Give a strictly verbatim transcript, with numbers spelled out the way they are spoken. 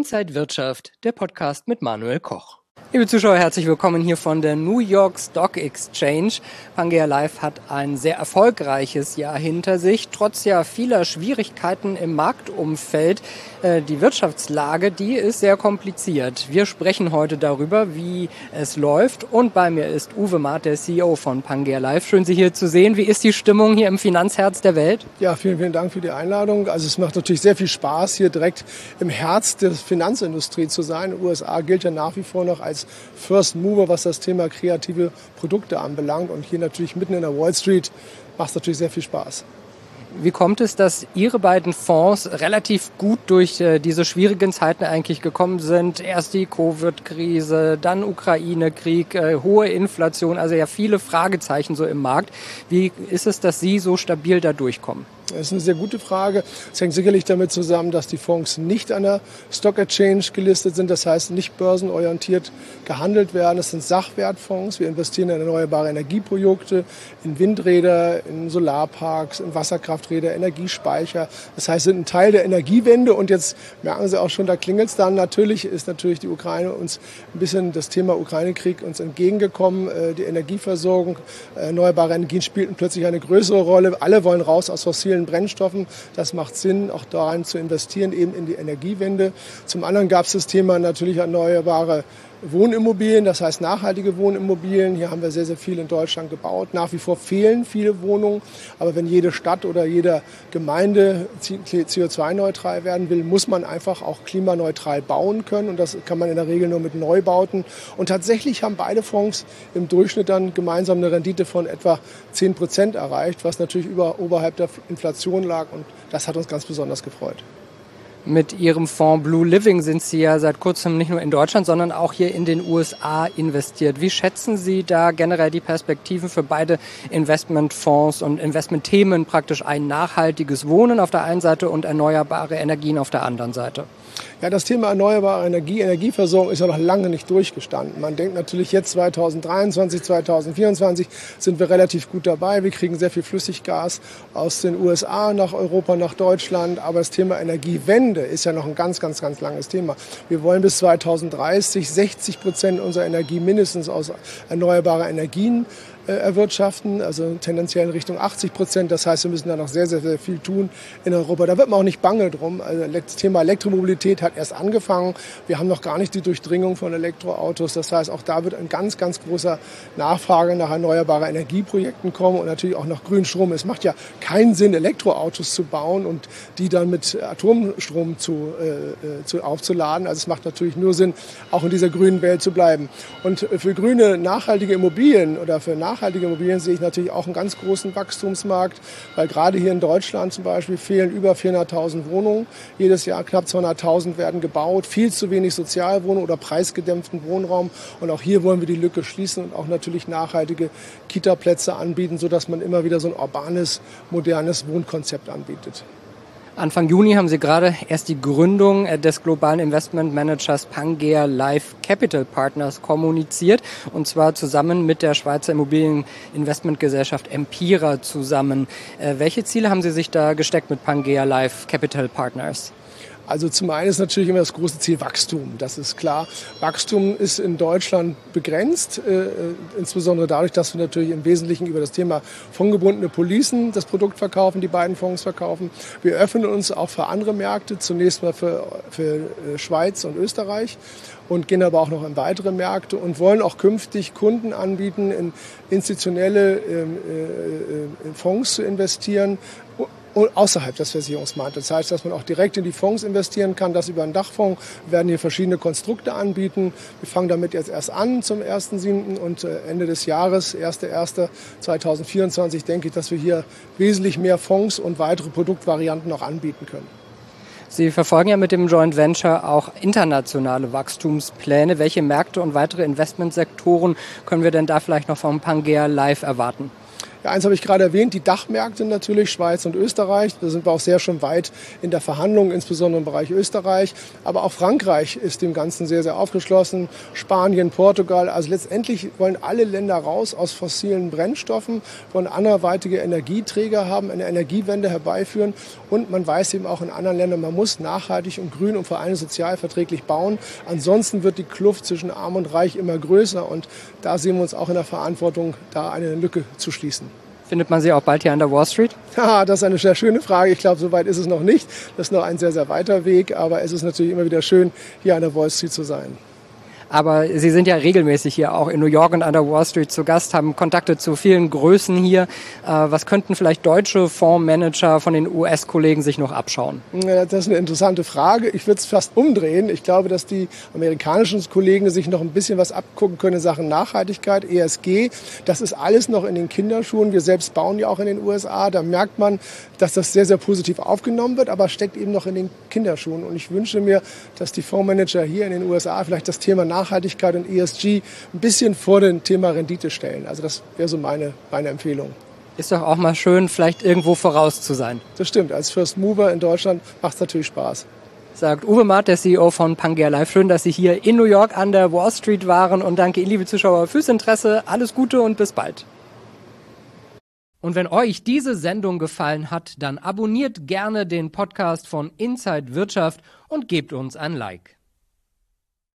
Inside Wirtschaft, der Podcast mit Manuel Koch. Liebe Zuschauer, herzlich willkommen hier von der New York Stock Exchange. Pangea Live hat ein sehr erfolgreiches Jahr hinter sich, trotz ja vieler Schwierigkeiten im Marktumfeld. Äh, die Wirtschaftslage, die ist sehr kompliziert. Wir sprechen heute darüber, wie es läuft, und bei mir ist Uwe Math, der C E O von Pangea Live. Schön, Sie hier zu sehen. Wie ist die Stimmung hier im Finanzherz der Welt? Ja, vielen, vielen Dank für die Einladung. Also es macht natürlich sehr viel Spaß, hier direkt im Herz der Finanzindustrie zu sein. Die U S A gilt ja nach wie vor noch als First Mover, was das Thema kreative Produkte anbelangt. Und hier natürlich mitten in der Wall Street macht es natürlich sehr viel Spaß. Wie kommt es, dass Ihre beiden Fonds relativ gut durch äh, diese schwierigen Zeiten eigentlich gekommen sind? Erst die Covid-Krise, dann Ukraine-Krieg, äh, hohe Inflation, also ja viele Fragezeichen so im Markt. Wie ist es, dass Sie so stabil da durchkommen? Das ist eine sehr gute Frage. Es hängt sicherlich damit zusammen, dass die Fonds nicht an der Stock Exchange gelistet sind, das heißt nicht börsenorientiert gehandelt werden. Das sind Sachwertfonds. Wir investieren in erneuerbare Energieprojekte, in Windräder, in Solarparks, in Wasserkrafträder, Energiespeicher. Das heißt, sind ein Teil der Energiewende. Und jetzt merken Sie auch schon, da klingelt es dann. Natürlich ist natürlich die Ukraine uns ein bisschen das Thema Ukraine-Krieg uns entgegengekommen. Die Energieversorgung, erneuerbare Energien spielten plötzlich eine größere Rolle. Alle wollen raus aus fossilen Brennstoffen. Das macht Sinn, auch daran zu investieren, eben in die Energiewende. Zum anderen gab es das Thema natürlich erneuerbare Wohnimmobilien, das heißt nachhaltige Wohnimmobilien. Hier haben wir sehr, sehr viel in Deutschland gebaut. Nach wie vor fehlen viele Wohnungen. Aber wenn jede Stadt oder jede Gemeinde C O zwei neutral werden will, muss man einfach auch klimaneutral bauen können. Und das kann man in der Regel nur mit Neubauten. Und tatsächlich haben beide Fonds im Durchschnitt dann gemeinsam eine Rendite von etwa zehn Prozent erreicht, was natürlich über, oberhalb der Inflation lag. Und das hat uns ganz besonders gefreut. Mit Ihrem Fonds Blue Living sind Sie ja seit kurzem nicht nur in Deutschland, sondern auch hier in den U S A investiert. Wie schätzen Sie da generell die Perspektiven für beide Investmentfonds und Investmentthemen praktisch ein? Nachhaltiges Wohnen auf der einen Seite und erneuerbare Energien auf der anderen Seite. Ja, das Thema erneuerbare Energie, Energieversorgung ist ja noch lange nicht durchgestanden. Man denkt natürlich jetzt zweitausenddreiundzwanzig, zweitausendvierundzwanzig sind wir relativ gut dabei. Wir kriegen sehr viel Flüssiggas aus den U S A nach Europa, nach Deutschland. Aber das Thema Energiewende ist ja noch ein ganz, ganz, ganz langes Thema. Wir wollen bis zweitausenddreißig sechzig Prozent unserer Energie mindestens aus erneuerbaren Energien erwirtschaften, also tendenziell in Richtung achtzig Prozent. Das heißt, wir müssen da noch sehr, sehr, sehr viel tun in Europa. Da wird man auch nicht bange drum. Also das Thema Elektromobilität hat erst angefangen. Wir haben noch gar nicht die Durchdringung von Elektroautos. Das heißt, auch da wird ein ganz, ganz großer Nachfrage nach erneuerbaren Energieprojekten kommen und natürlich auch nach grünem Strom. Es macht ja keinen Sinn, Elektroautos zu bauen und die dann mit Atomstrom zu, äh, zu aufzuladen. Also es macht natürlich nur Sinn, auch in dieser grünen Welt zu bleiben. Und für grüne, nachhaltige Immobilien oder für nachhaltige Nachhaltige Immobilien sehe ich natürlich auch einen ganz großen Wachstumsmarkt, weil gerade hier in Deutschland zum Beispiel fehlen über vierhunderttausend Wohnungen. Jedes Jahr knapp zweihunderttausend werden gebaut, viel zu wenig Sozialwohnungen oder preisgedämpften Wohnraum. Und auch hier wollen wir die Lücke schließen und auch natürlich nachhaltige Kita-Plätze anbieten, sodass man immer wieder so ein urbanes, modernes Wohnkonzept anbietet. Anfang Juni haben Sie gerade erst die Gründung des globalen Investmentmanagers Pangea Life Capital Partners kommuniziert, und zwar zusammen mit der Schweizer Immobilieninvestmentgesellschaft Empira zusammen. Welche Ziele haben Sie sich da gesteckt mit Pangea Life Capital Partners? Also zum einen ist natürlich immer das große Ziel Wachstum, das ist klar. Wachstum ist in Deutschland begrenzt, äh, insbesondere dadurch, dass wir natürlich im Wesentlichen über das Thema fondgebundene Policen das Produkt verkaufen, die beiden Fonds verkaufen. Wir öffnen uns auch für andere Märkte, zunächst mal für, für Schweiz und Österreich und gehen aber auch noch in weitere Märkte und wollen auch künftig Kunden anbieten, in institutionelle äh, äh, Fonds zu investieren, außerhalb des Versicherungsmarktes. Das heißt, dass man auch direkt in die Fonds investieren kann, das über einen Dachfonds. Wir werden hier verschiedene Konstrukte anbieten. Wir fangen damit jetzt erst an zum ersten siebten und Ende des Jahres, erster erster zweitausendvierundzwanzig, denke ich, dass wir hier wesentlich mehr Fonds und weitere Produktvarianten auch anbieten können. Sie verfolgen ja mit dem Joint Venture auch internationale Wachstumspläne. Welche Märkte und weitere Investmentsektoren können wir denn da vielleicht noch vom Pangea Life erwarten? Ja, eins habe ich gerade erwähnt, die Dachmärkte natürlich, Schweiz und Österreich. Da sind wir auch sehr schon weit in der Verhandlung, insbesondere im Bereich Österreich. Aber auch Frankreich ist dem Ganzen sehr, sehr aufgeschlossen. Spanien, Portugal. Also letztendlich wollen alle Länder raus aus fossilen Brennstoffen, wollen anderweitige Energieträger haben, eine Energiewende herbeiführen. Und man weiß eben auch in anderen Ländern, man muss nachhaltig und grün und vor allem sozialverträglich bauen. Ansonsten wird die Kluft zwischen Arm und Reich immer größer. Und da sehen wir uns auch in der Verantwortung, da eine Lücke zu schließen. Findet man Sie auch bald hier an der Wall Street? Ja, das ist eine sehr schöne Frage. Ich glaube, so weit ist es noch nicht. Das ist noch ein sehr, sehr weiter Weg. Aber es ist natürlich immer wieder schön, hier an der Wall Street zu sein. Aber Sie sind ja regelmäßig hier auch in New York und an der Wall Street zu Gast, haben Kontakte zu vielen Größen hier. Was könnten vielleicht deutsche Fondsmanager von den U S-Kollegen sich noch abschauen? Ja, das ist eine interessante Frage. Ich würde es fast umdrehen. Ich glaube, dass die amerikanischen Kollegen sich noch ein bisschen was abgucken können in Sachen Nachhaltigkeit, E S G. Das ist alles noch in den Kinderschuhen. Wir selbst bauen ja auch in den U S A. Da merkt man, dass das sehr, sehr positiv aufgenommen wird, aber steckt eben noch in den Kinderschuhen. Und ich wünsche mir, dass die Fondsmanager hier in den U S A vielleicht das Thema Nachhaltigkeit und E S G ein bisschen vor dem Thema Rendite stellen. Also das wäre so meine, meine Empfehlung. Ist doch auch mal schön, vielleicht irgendwo voraus zu sein. Das stimmt. Als First Mover in Deutschland macht es natürlich Spaß. Sagt Uwe Matt, der C E O von Pangea Life. Schön, dass Sie hier in New York an der Wall Street waren. Und danke Ihnen, liebe Zuschauer, fürs Interesse. Alles Gute und bis bald. Und wenn euch diese Sendung gefallen hat, dann abonniert gerne den Podcast von Inside Wirtschaft und gebt uns ein Like.